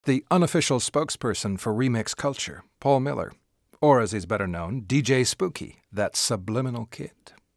the unofficial spokesperson for remix culture, Paul Miller, or as he's better known, DJ Spooky, that subliminal kid.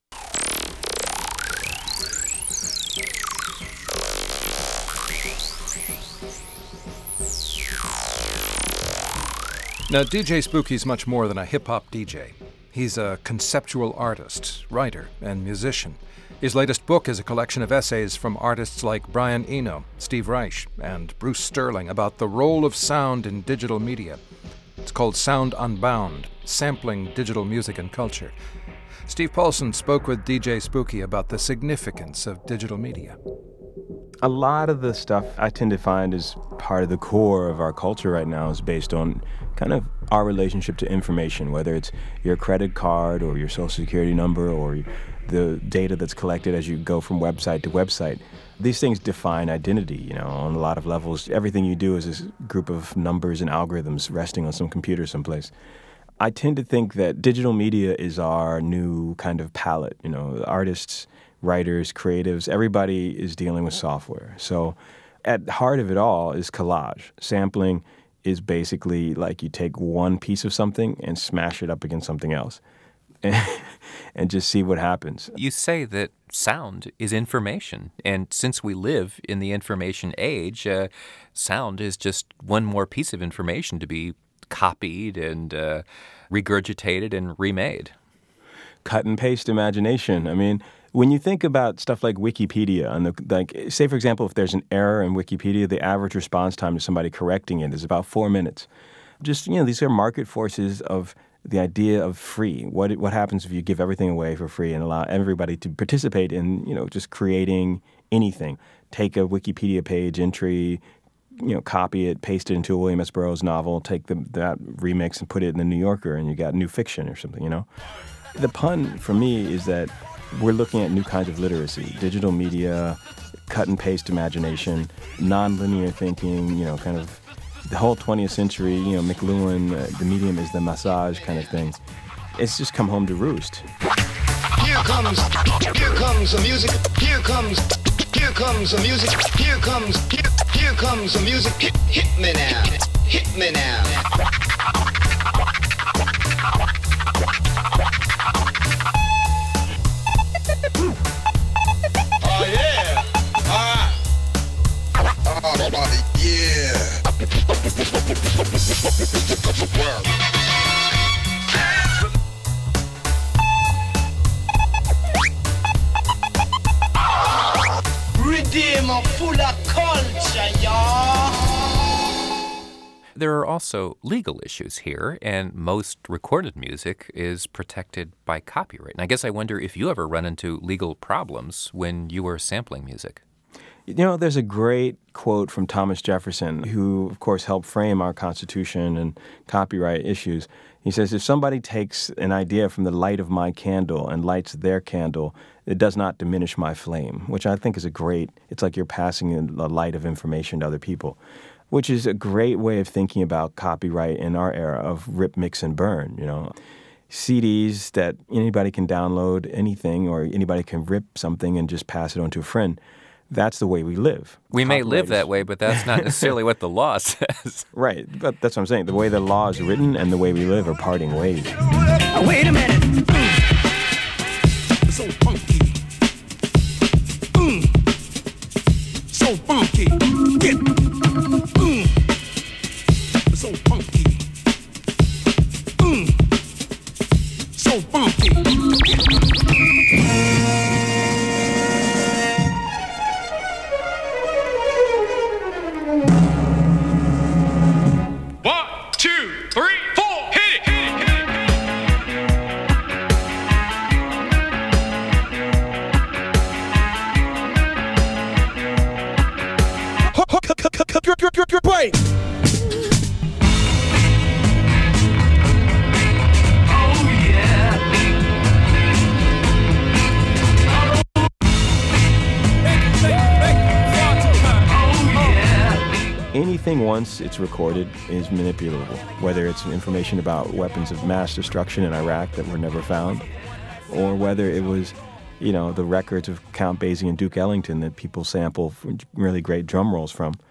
Now, DJ Spooky's much more than a hip-hop DJ. He's a conceptual artist, writer, and musician. His latest book is a collection of essays from artists like Brian Eno, Steve Reich, and Bruce Sterling about the role of sound in digital media. It's called Sound Unbound, Sampling Digital Music and Culture. Steve Paulson spoke with DJ Spooky about the significance of digital media. A lot of the stuff I tend to find is part of the core of our culture right now is based on kind of our relationship to information, whether it's your credit card or your social security number or the data that's collected as you go from website to website. These things define identity, on a lot of levels. Everything you do is this group of numbers and algorithms resting on some computer someplace. I tend to think that digital media is our new kind of palette. Artists, writers, creatives, everybody is dealing with software. So at the heart of it all is collage. Sampling is basically like you take one piece of something and smash it up against something else and just see what happens. You say that sound is information, and since we live in the information age, sound is just one more piece of information to be copied and regurgitated and remade. Cut and paste imagination. I mean, when you think about stuff like Wikipedia, and say, for example, if there's an error in Wikipedia, the average response time to somebody correcting it is about 4 minutes. Just, these are market forces of the idea of free. What happens if you give everything away for free and allow everybody to participate in, just creating anything? Take a Wikipedia page entry, copy it, paste it into a William S. Burroughs novel, take that remix and put it in the New Yorker, and you got new fiction or something, The pun for me is that we're looking at new kinds of literacy, digital media, cut and paste imagination, nonlinear thinking, kind of the whole 20th century, McLuhan, the medium is the massage kind of thing. It's just come home to roost. Here comes the music. Here comes the music. Here comes the music. Hit me now. Hit me now. Oh yeah. Yeah. Redeemer full of culture, y'all. There are also legal issues here, and most recorded music is protected by copyright. And I guess I wonder if you ever run into legal problems when you were sampling music. There's a great quote from Thomas Jefferson, who, of course, helped frame our Constitution and copyright issues. He says, if somebody takes an idea from the light of my candle and lights their candle, it does not diminish my flame, which I think is it's like you're passing the light of information to other people, which is a great way of thinking about copyright in our era of rip, mix, and burn, CDs that anybody can download anything or anybody can rip something and just pass it on to a friend. That's the way we live. We may live that way, but that's not necessarily what the law says. Right, but that's what I'm saying. The way the law is written and the way we live are parting ways. Wait a minute. So funky. So funky. So funky. So funky. Break. Anything once it's recorded is manipulable, whether it's information about weapons of mass destruction in Iraq that were never found, or whether it was, the records of Count Basie and Duke Ellington that people sample really great drum rolls from.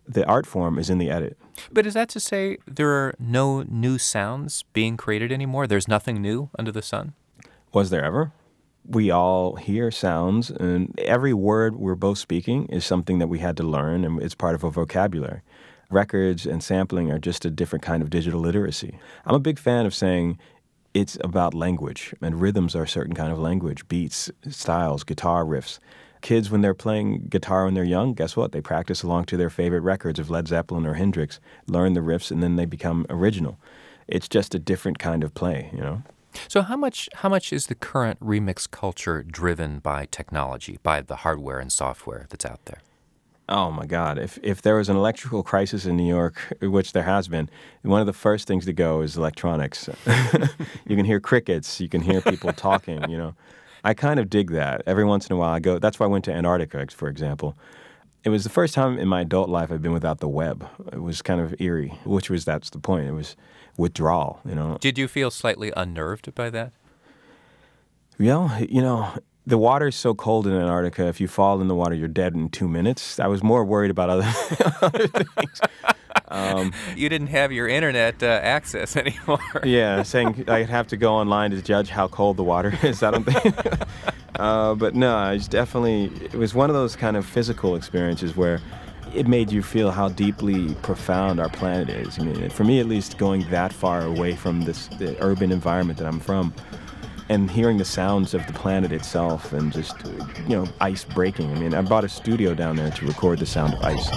The art form is in the edit. But is that to say there are no new sounds being created anymore? There's nothing new under the sun? Was there ever? We all hear sounds, and every word we're both speaking is something that we had to learn, and it's part of our vocabulary. Records and sampling are just a different kind of digital literacy. I'm a big fan of saying it's about language, and rhythms are a certain kind of language, beats, styles, guitar riffs. Kids, when they're playing guitar when they're young, guess what? They practice along to their favorite records of Led Zeppelin or Hendrix, learn the riffs, and then they become original. It's just a different kind of play, you know? So how much is the current remix culture driven by technology, by the hardware and software that's out there? Oh, my God. If there was an electrical crisis in New York, which there has been, one of the first things to go is electronics. You can hear crickets. You can hear people talking, you know. I kind of dig that. Every once in a while I go. That's why I went to Antarctica, for example. It was the first time in my adult life I've been without the web. It was kind of eerie, that's the point. It was withdrawal, you know. Did you feel slightly unnerved by that? Yeah, you know, the water's so cold in Antarctica, if you fall in the water, you're dead in 2 minutes. I was more worried about other things. You didn't have your internet access anymore. Yeah, saying I'd have to go online to judge how cold the water is. I don't think. But no, it was one of those kind of physical experiences where it made you feel how deeply profound our planet is. I mean, for me at least, going that far away from the urban environment that I'm from, and hearing the sounds of the planet itself and just, you know, ice breaking. I mean, I bought a studio down there to record the sound of ice.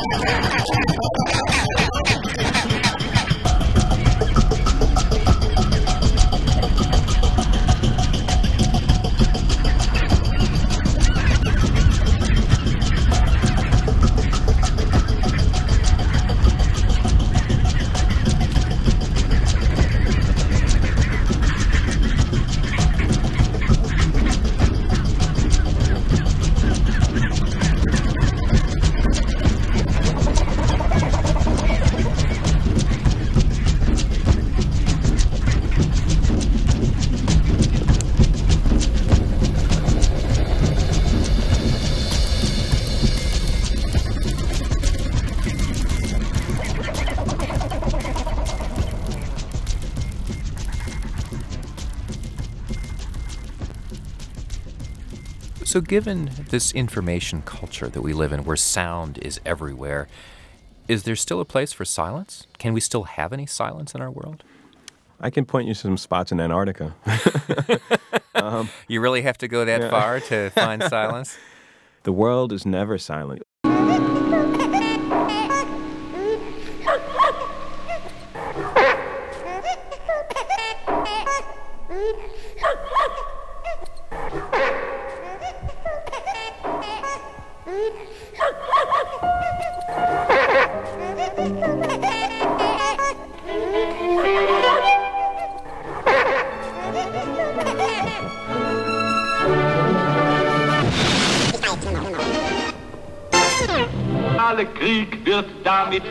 So given this information culture that we live in, where sound is everywhere, is there still a place for silence? Can we still have any silence in our world? I can point you to some spots in Antarctica. You really have to go that far to find silence? The world is never silent. Alle Krieg wird damit.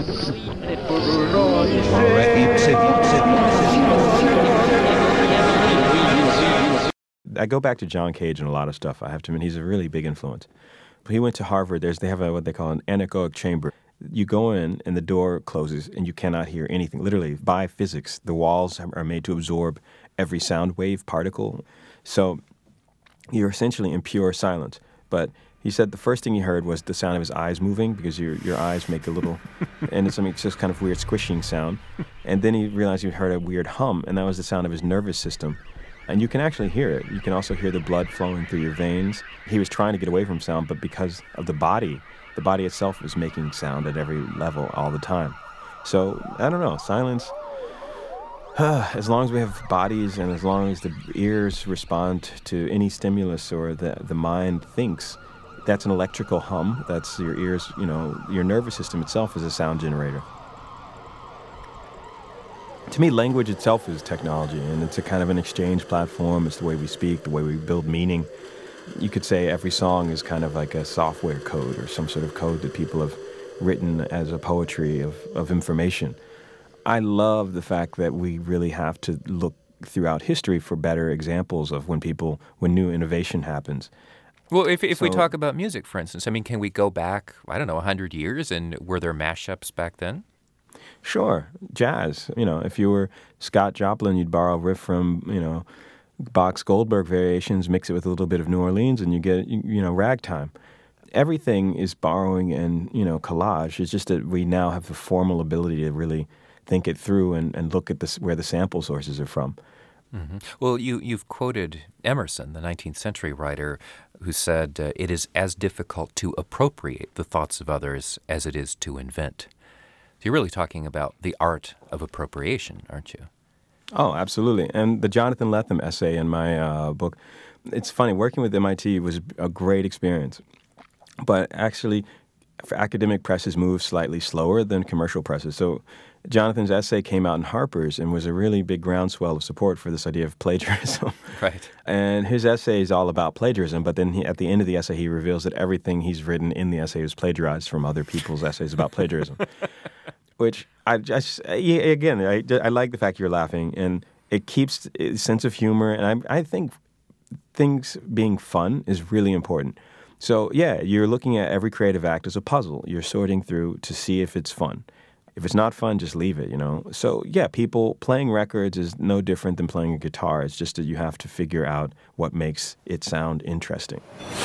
I go back to John Cage and a lot of stuff. I have to admit, he's a really big influence. He went to Harvard. They have what they call an anechoic chamber. You go in and the door closes and you cannot hear anything. Literally, by physics, the walls are made to absorb every sound wave particle. So you're essentially in pure silence. But he said the first thing he heard was the sound of his eyes moving, because your eyes make a little, and it's just kind of weird squishing sound. And then he realized he heard a weird hum, and that was the sound of his nervous system. And you can actually hear it. You can also hear the blood flowing through your veins. He was trying to get away from sound, but because of the body itself was making sound at every level all the time. So, I don't know, silence, as long as we have bodies and as long as the ears respond to any stimulus or the mind thinks, that's an electrical hum. That's your ears, you know, your nervous system itself is a sound generator. To me, language itself is technology, and it's a kind of an exchange platform. It's the way we speak, the way we build meaning. You could say every song is kind of like a software code or some sort of code that people have written as a poetry of information. I love the fact that we really have to look throughout history for better examples of when new innovation happens. Well, if we talk about music, for instance, I mean, can we go back, 100 years, and were there mashups back then? Sure. Jazz. If you were Scott Joplin, you'd borrow a riff from, Bach's Goldberg variations, mix it with a little bit of New Orleans, and you get, ragtime. Everything is borrowing and, collage. It's just that we now have the formal ability to really think it through and look at where the sample sources are from. Mm-hmm. Well, you've quoted Emerson, the 19th century writer, who said, it is as difficult to appropriate the thoughts of others as it is to invent. So you're really talking about the art of appropriation, aren't you? Oh, absolutely. And the Jonathan Lethem essay in my book, it's funny, working with MIT was a great experience. But actually, academic presses move slightly slower than commercial presses. So Jonathan's essay came out in Harper's and was a really big groundswell of support for this idea of plagiarism. Right. And his essay is all about plagiarism, but then at the end of the essay, he reveals that everything he's written in the essay was plagiarized from other people's essays about plagiarism. Which I like the fact you're laughing, and it keeps a sense of humor, and I think things being fun is really important. So, yeah, you're looking at every creative act as a puzzle. You're sorting through to see if it's fun. If it's not fun, just leave it, So, yeah, playing records is no different than playing a guitar. It's just that you have to figure out what makes it sound interesting.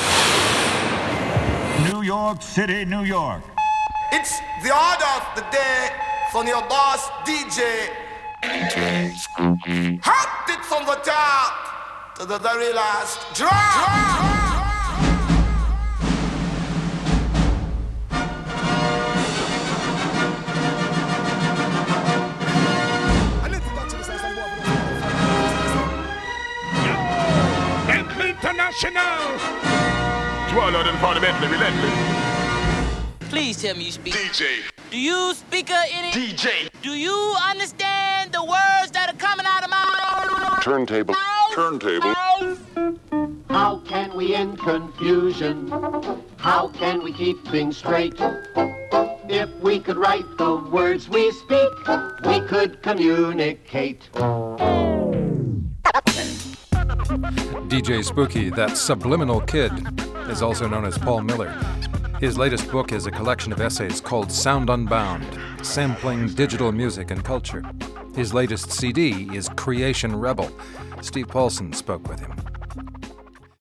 New York City, New York. It's the order of the day from your boss, DJ. Hot it from the top to the very last drop. International! Swallow them fundamentally relentless. Please tell me you speak. DJ. Do you speak any? DJ. Do you understand the words that are coming out of my mouth? Turntable. Turntable. How can we end confusion? How can we keep things straight? If we could write the words we speak, we could communicate. DJ Spooky, that subliminal kid, is also known as Paul Miller. His latest book is a collection of essays called Sound Unbound, Sampling Digital Music and Culture. His latest CD is Creation Rebel. Steve Paulson spoke with him.